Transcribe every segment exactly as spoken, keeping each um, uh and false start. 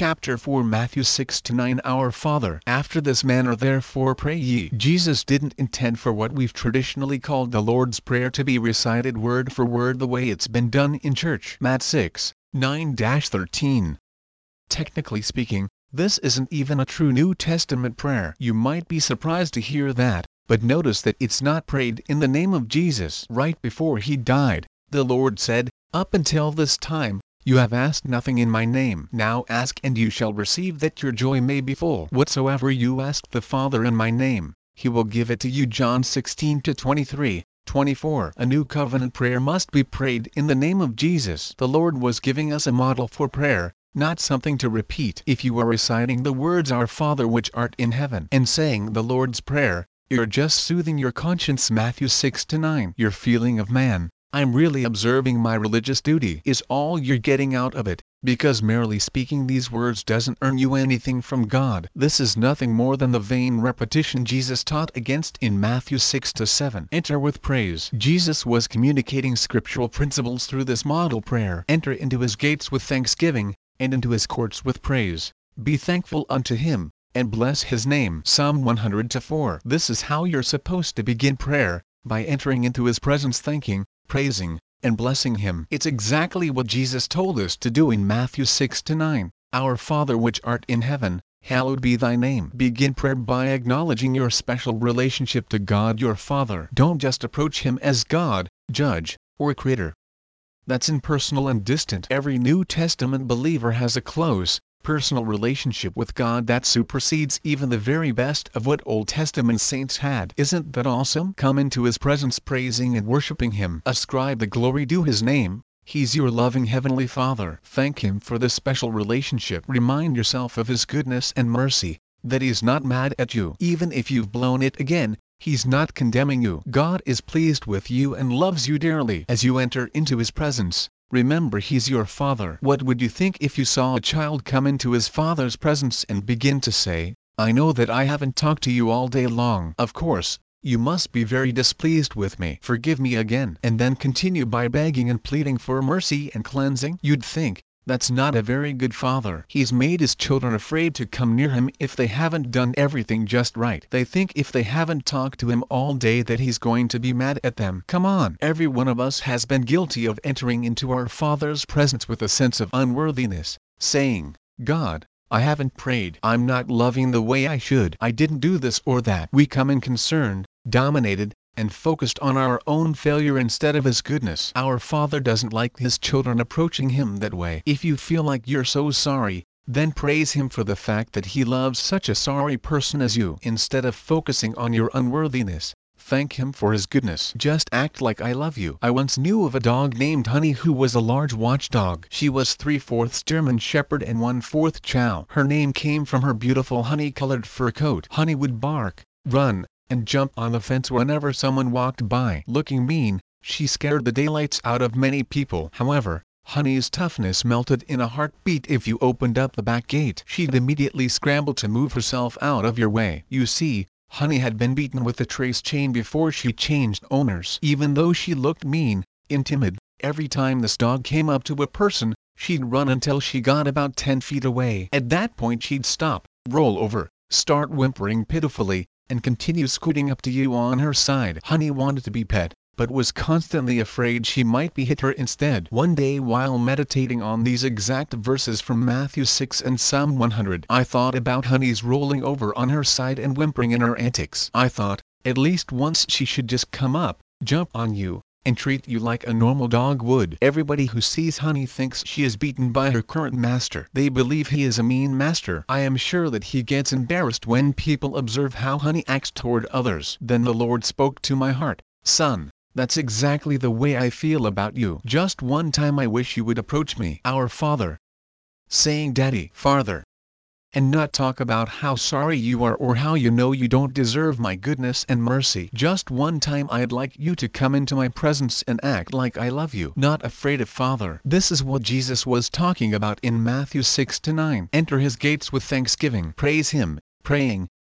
chapter four Matthew six to nine Our Father, after this manner therefore pray ye. Jesus didn't intend for what we've traditionally called the Lord's Prayer to be recited word for word the way it's been done in church. Matt six, nine to thirteen. Technically speaking, this isn't even a true New Testament prayer. You might be surprised to hear that, but notice that it's not prayed in the name of Jesus. Right before he died, the Lord said, "Up until this time, you have asked nothing in my name. Now ask and you shall receive, that your joy may be full. Whatsoever you ask the Father in my name, he will give it to you." John sixteen to twenty-three, twenty-four. A new covenant prayer must be prayed in the name of Jesus. The Lord was giving us a model for prayer, not something to repeat. If you are reciting the words "Our Father which art in heaven" and saying the Lord's Prayer, you're just soothing your conscience. Matthew six to nine. Your feeling of "man, I'm really observing my religious duty" is all you're getting out of it, because merely speaking these words doesn't earn you anything from God. This is nothing more than the vain repetition Jesus taught against in Matthew six to seven. Enter with praise. Jesus was communicating scriptural principles through this model prayer. Enter into his gates with thanksgiving, and into his courts with praise. Be thankful unto him, and bless his name. Psalm one hundred to four. This is how you're supposed to begin prayer, by entering into his presence thanking, praising, and blessing him. It's exactly what Jesus told us to do in Matthew six to nine. Our Father which art in heaven, hallowed be thy name. Begin prayer by acknowledging your special relationship to God your Father. Don't just approach him as God, judge, or creator. That's impersonal and distant. Every New Testament believer has a close, personal relationship with God that supersedes even the very best of what Old Testament saints had. Isn't that awesome? Come into his presence praising and worshiping him. Ascribe the glory due his name. He's your loving heavenly Father. Thank him for this special relationship. Remind yourself of his goodness and mercy, that he's not mad at you. Even if you've blown it again, he's not condemning you. God is pleased with you and loves you dearly. As you enter into his presence, remember he's your Father. What would you think if you saw a child come into his father's presence and begin to say, "I know that I haven't talked to you all day long. Of course, you must be very displeased with me. Forgive me again." And then continue by begging and pleading for mercy and cleansing? You'd think, that's not a very good father. He's made his children afraid to come near him if they haven't done everything just right. They think if they haven't talked to him all day that he's going to be mad at them. Come on. Every one of us has been guilty of entering into our Father's presence with a sense of unworthiness, saying, "God, I haven't prayed. I'm not loving the way I should. I didn't do this or that." We come in concerned, dominated, and focused on our own failure instead of his goodness. Our Father doesn't like his children approaching him that way. If you feel like you're so sorry, then praise him for the fact that he loves such a sorry person as you. Instead of focusing on your unworthiness, thank him for his goodness. Just act like "I love you." I once knew of a dog named Honey who was a large watchdog. She was three-fourths German Shepherd and one-fourth Chow. Her name came from her beautiful honey-colored fur coat. Honey would bark, run, and jump on the fence whenever someone walked by. Looking mean, she scared the daylights out of many people. However, Honey's toughness melted in a heartbeat if you opened up the back gate. She'd immediately scramble to move herself out of your way. You see, Honey had been beaten with a trace chain before she changed owners. Even though she looked mean and timid, every time this dog came up to a person, she'd run until she got about ten feet away. At that point she'd stop, roll over, start whimpering pitifully, and continue scooting up to you on her side. Honey wanted to be pet, but was constantly afraid she might be hit her instead. One day while meditating on these exact verses from Matthew six and Psalm one hundred, I thought about Honey's rolling over on her side and whimpering in her antics. I thought, at least once she should just come up, jump on you, and treat you like a normal dog would. Everybody who sees Honey thinks she is beaten by her current master. They believe he is a mean master. I am sure that he gets embarrassed when people observe how Honey acts toward others. Then the Lord spoke to my heart, "Son, that's exactly the way I feel about you. Just one time I wish you would approach me, our Father, saying Daddy, Father, and not talk about how sorry you are or how you know you don't deserve my goodness and mercy. Just one time I'd like you to come into my presence and act like I love you, not afraid of Father." This is what Jesus was talking about in Matthew six to nine. Enter his gates with thanksgiving. Praise him, praying,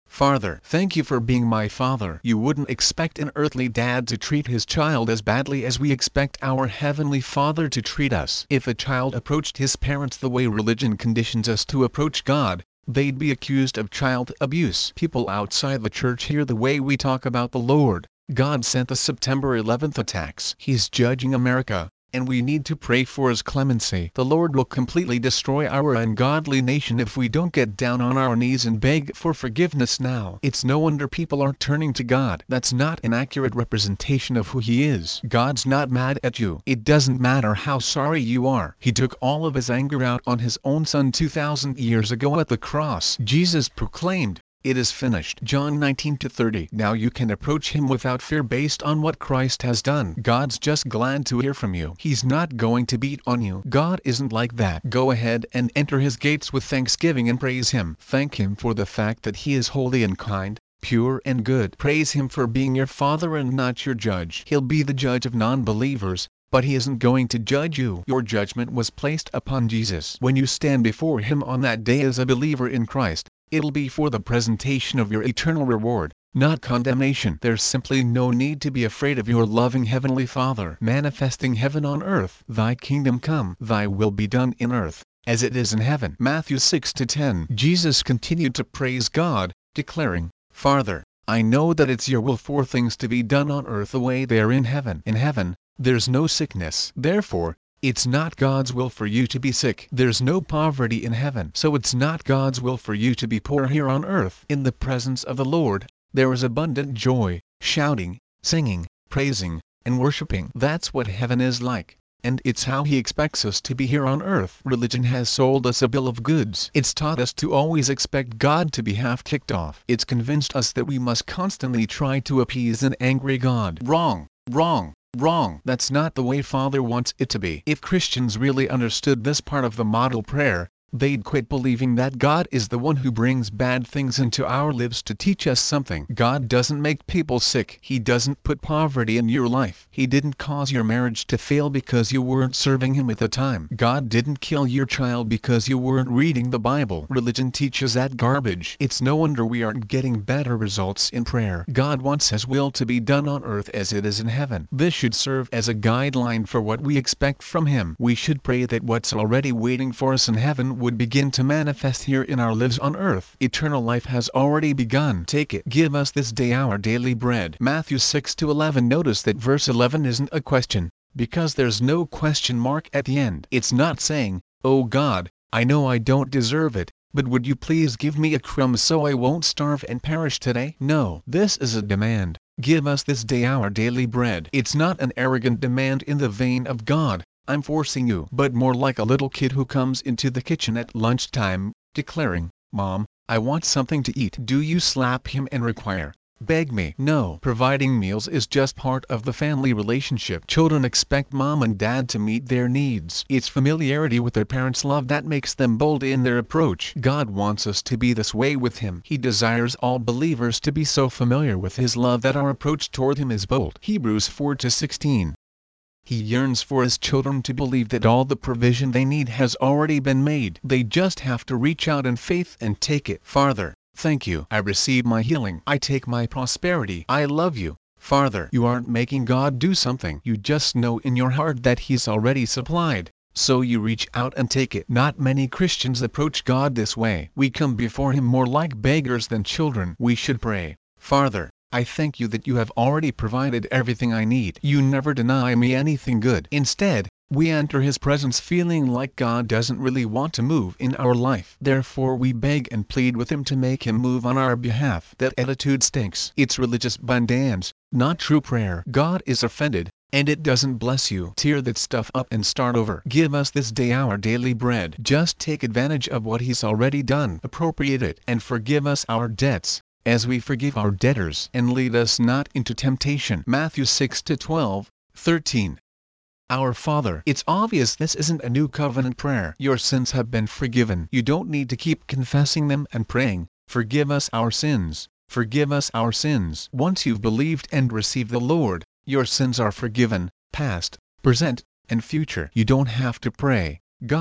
Father, thank you for being my father. You wouldn't expect an earthly dad to treat his child as badly as we expect our heavenly Father to treat us. If a child approached his parents the way religion conditions us to approach God, they'd be accused of child abuse. People outside the church hear the way we talk about the Lord. God sent the September eleventh attacks. He's judging America, and we need to pray for his clemency. The Lord will completely destroy our ungodly nation if we don't get down on our knees and beg for forgiveness now. It's no wonder people aren't turning to God. That's not an accurate representation of who he is. God's not mad at you. It doesn't matter how sorry you are. He took all of his anger out on his own son two thousand years ago at the cross. Jesus proclaimed, "It is finished." John nineteen to thirty. Now you can approach him without fear based on what Christ has done. God's just glad to hear from you. He's not going to beat on you. God isn't like that. Go ahead and enter his gates with thanksgiving and praise him. Thank him for the fact that he is holy and kind, pure and good. Praise him for being your father and not your judge. He'll be the judge of non-believers, but he isn't going to judge you. Your judgment was placed upon Jesus. When you stand before him on that day as a believer in Christ, it'll be for the presentation of your eternal reward, not condemnation. There's simply no need to be afraid of your loving Heavenly Father manifesting heaven on earth. Thy kingdom come, thy will be done in earth, as it is in heaven. Matthew six to ten. Jesus continued to praise God, declaring, "Father, I know that it's your will for things to be done on earth the way they are in heaven. In heaven, there's no sickness. Therefore, it's not God's will for you to be sick. There's no poverty in heaven. So it's not God's will for you to be poor here on earth. In the presence of the Lord, there is abundant joy, shouting, singing, praising, and worshiping. That's what heaven is like. And it's how he expects us to be here on earth. Religion has sold us a bill of goods. It's taught us to always expect God to be half kicked off. It's convinced us that we must constantly try to appease an angry God. Wrong, wrong. Wrong. That's not the way Father wants it to be. If Christians really understood this part of the model prayer, they'd quit believing that God is the one who brings bad things into our lives to teach us something. God doesn't make people sick. He doesn't put poverty in your life. He didn't cause your marriage to fail because you weren't serving him at the time. God didn't kill your child because you weren't reading the Bible. Religion teaches that garbage. It's no wonder we aren't getting better results in prayer. God wants his will to be done on earth as it is in heaven. This should serve as a guideline for what we expect from him. We should pray that what's already waiting for us in heaven would begin to manifest here in our lives on earth. Eternal life has already begun. Take it. Give us this day our daily bread. Matthew six to eleven. Notice that verse eleven isn't a question, because there's no question mark at the end. It's not saying, "Oh God, I know I don't deserve it, but would you please give me a crumb so I won't starve and perish today?" No, this is a demand. Give us this day our daily bread. It's not an arrogant demand in the vein of God, "I'm forcing you," but more like a little kid who comes into the kitchen at lunchtime, declaring, "Mom, I want something to eat." Do you slap him and require, "Beg me"? No. Providing meals is just part of the family relationship. Children expect mom and dad to meet their needs. It's familiarity with their parents' love that makes them bold in their approach. God wants us to be this way with him. He desires all believers to be so familiar with his love that our approach toward him is bold. Hebrews four to sixteen. He yearns for his children to believe that all the provision they need has already been made. They just have to reach out in faith and take it. Father, thank you. I receive my healing. I take my prosperity. I love you. Father, you aren't making God do something. You just know in your heart that he's already supplied, so you reach out and take it. Not many Christians approach God this way. We come before him more like beggars than children. We should pray, "Father, I thank you that you have already provided everything I need. You never deny me anything good." Instead, we enter his presence feeling like God doesn't really want to move in our life. Therefore we beg and plead with him to make him move on our behalf. That attitude stinks. It's religious bandans, not true prayer. God is offended, and it doesn't bless you. Tear that stuff up and start over. Give us this day our daily bread. Just take advantage of what he's already done. Appropriate it and forgive us our debts, as we forgive our debtors. And lead us not into temptation. Matthew six to twelve, thirteen. Our Father. It's obvious this isn't a new covenant prayer. Your sins have been forgiven. You don't need to keep confessing them and praying, "Forgive us our sins, forgive us our sins." Once you've believed and received the Lord, your sins are forgiven, past, present, and future. You don't have to pray, "God,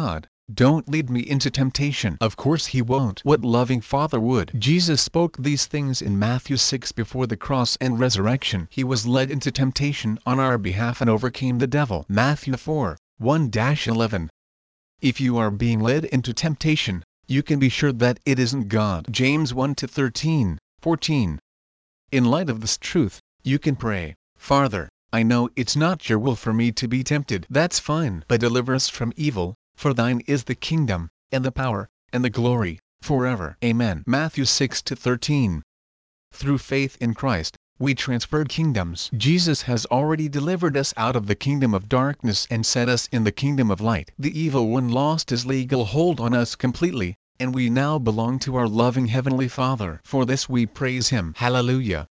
Don't lead me into temptation. Of course he won't. What loving father would? Jesus spoke these things in Matthew six before the cross and resurrection. He was led into temptation on our behalf and overcame the devil. Matthew four, one to eleven. If you are being led into temptation, you can be sure that it isn't God. James one to thirteen, fourteen. In light of this truth, you can pray, Father, I know it's not your will for me to be tempted. That's fine. But deliver us from evil, for thine is the kingdom, and the power, and the glory, forever. Amen. Matthew six to thirteen. Through faith in Christ, we transferred kingdoms. Jesus has already delivered us out of the kingdom of darkness and set us in the kingdom of light. The evil one lost his legal hold on us completely, and we now belong to our loving Heavenly Father. For this we praise Him. Hallelujah.